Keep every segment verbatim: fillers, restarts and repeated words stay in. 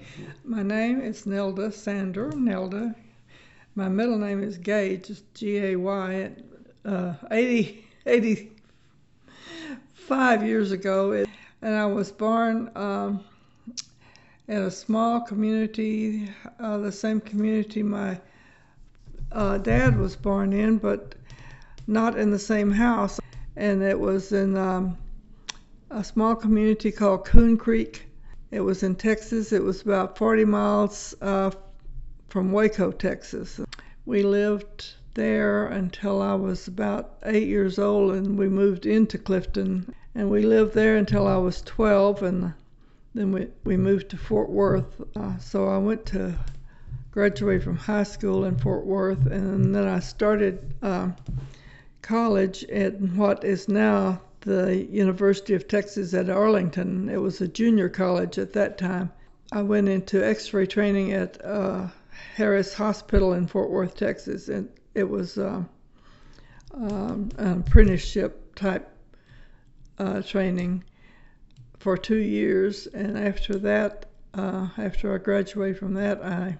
My name is Nelda Sander, Nelda. My middle name is Gay, just G A Y. Uh, eighty, eighty-five years ago, and I was born um, in a small community, uh, the same community my uh, dad was born in, but not in the same house. And it was in um, a small community called Coon Creek. It was in Texas. It was about forty miles uh, from Waco, Texas. We lived there until I was about eight years old, and we moved into Clifton. And we lived there until I was twelve, and then we, we moved to Fort Worth. Uh, so I went to graduate from high school in Fort Worth, and then I started uh, college at what is now the University of Texas at Arlington. It was a junior college at that time. I went into x-ray training at uh, Harris Hospital in Fort Worth, Texas, and it was uh, um, an apprenticeship type uh, training for two years. And after that, uh, after I graduated from that, I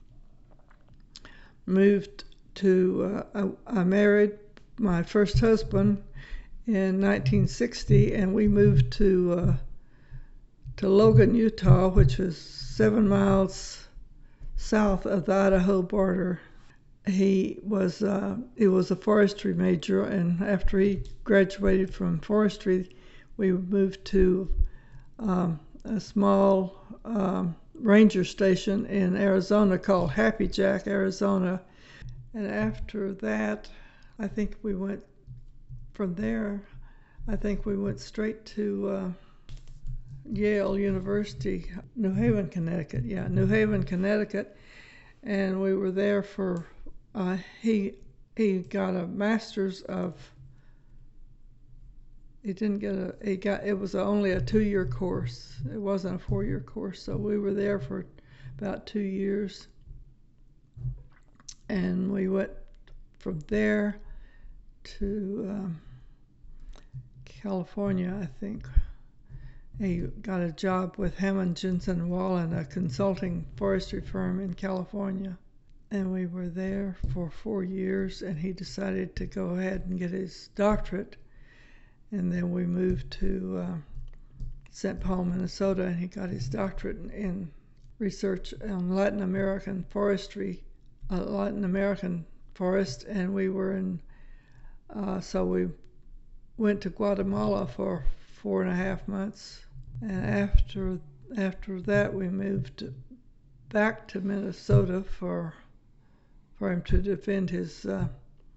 moved to, uh, I, I married my first husband in nineteen sixty, and we moved to uh, to Logan, Utah, which was seven miles south of the Idaho border. He was uh, he was a forestry major, and after he graduated from forestry, we moved to um, a small um, ranger station in Arizona called Happy Jack, Arizona. And after that, I think we went from there. I think we went straight to uh, Yale University, New Haven, Connecticut. Yeah, New Haven, Connecticut, and we were there for. Uh, he he got a master's of. He didn't get a. He got it was only a two-year course. It wasn't a four-year course, so we were there for about two years, and we went from there to um, California, I think. He got a job with Hammond, Jensen Wallen, a consulting forestry firm in California. And we were there for four years, and he decided to go ahead and get his doctorate. And then we moved to uh, Saint Paul, Minnesota, and he got his doctorate in, in research on Latin American forestry, uh, Latin American forest, and we were in, uh, so we went to Guatemala for four and a half months. And after after that, we moved back to Minnesota for for him to defend his uh,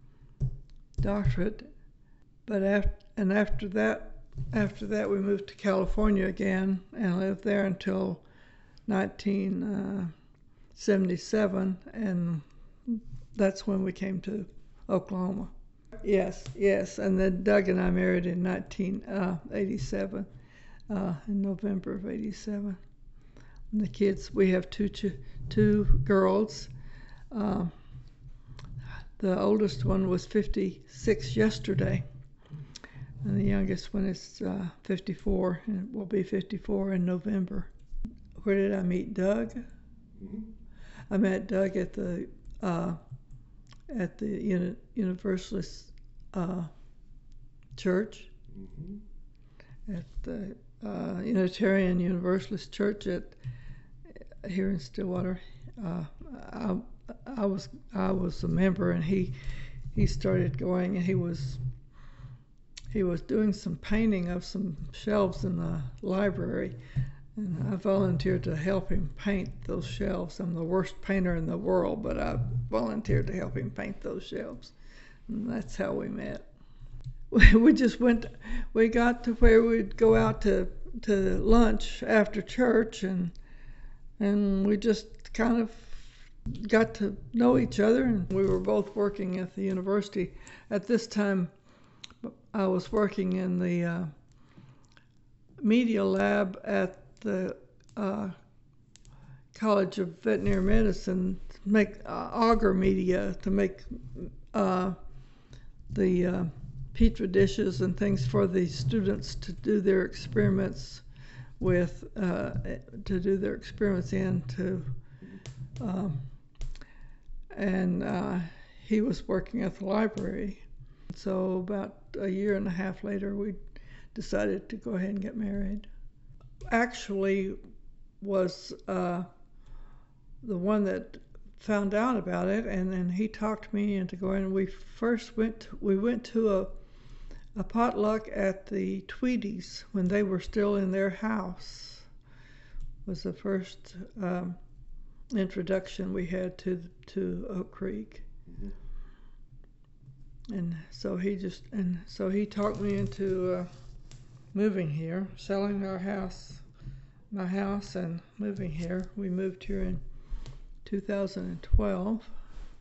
doctorate. But after and after that, after that, we moved to California again and lived there until nineteen seventy-seven, and that's when we came to Oklahoma. Yes, yes, and then Doug and I married in nineteen eighty-seven. Uh, in November of eighty-seven. And the kids, we have two ch- two girls. Uh, the oldest one was fifty-six yesterday, and the youngest one is uh, fifty-four, and will be fifty-four in November. Where did I meet Doug? Mm-hmm. I met Doug at the uh, at the Uni- Universalist uh, Church. Mm-hmm. At the Uh, Unitarian Universalist Church at here in Stillwater. Uh, I, I was I was a member, and he he started going, and he was he was doing some painting of some shelves in the library, and I volunteered to help him paint those shelves. I'm the worst painter in the world, but I volunteered to help him paint those shelves, and that's how we met. We just went, we got to where we'd go out to, to lunch after church, and and we just kind of got to know each other, and we were both working at the university. At this time, I was working in the uh, media lab at the uh, College of Veterinary Medicine to make uh, agar media, to make uh, the uh, petri dishes and things for the students to do their experiments with uh, to do their experiments in to, um, and uh, he was working at the library. So about a year and a half later, we decided to go ahead and get married. Actually, was uh, the one that found out about it, and then he talked me into going. We first went to, we went to a a potluck at the Tweedies when they were still in their house. Was the first um, introduction we had to to Oak Creek. Mm-hmm. And so he just and so he talked me into uh, moving here, selling our house, my house, and moving here. We moved here in two thousand twelve.